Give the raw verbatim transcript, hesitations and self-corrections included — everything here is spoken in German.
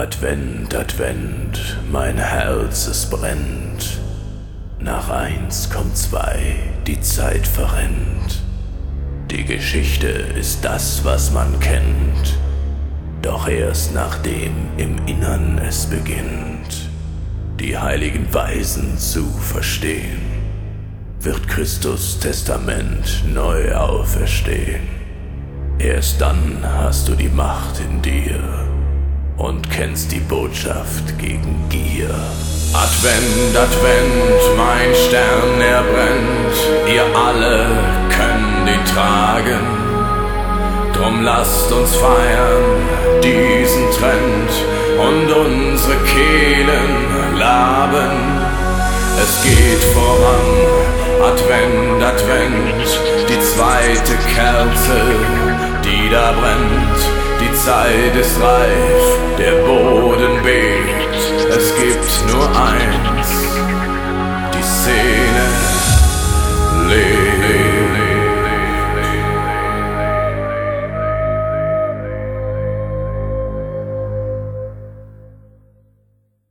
Advent, Advent, mein Herz es brennt. Nach eins kommt zwei, die Zeit verrennt. Die Geschichte ist das, was man kennt, doch erst nachdem im Innern es beginnt, die heiligen Weisen zu verstehen, wird Christus Testament neu auferstehen. Erst dann hast du die Macht in dir und kennst die Botschaft gegen Gier. Advent, Advent, mein Stern er brennt, ihr alle könnt ihn tragen. Drum lasst uns feiern diesen Trend und unsere Kehlen laben. Es geht voran, Advent, Advent, die zweite Kerze, die da brennt. Die Zeit ist reif, der Boden bebt.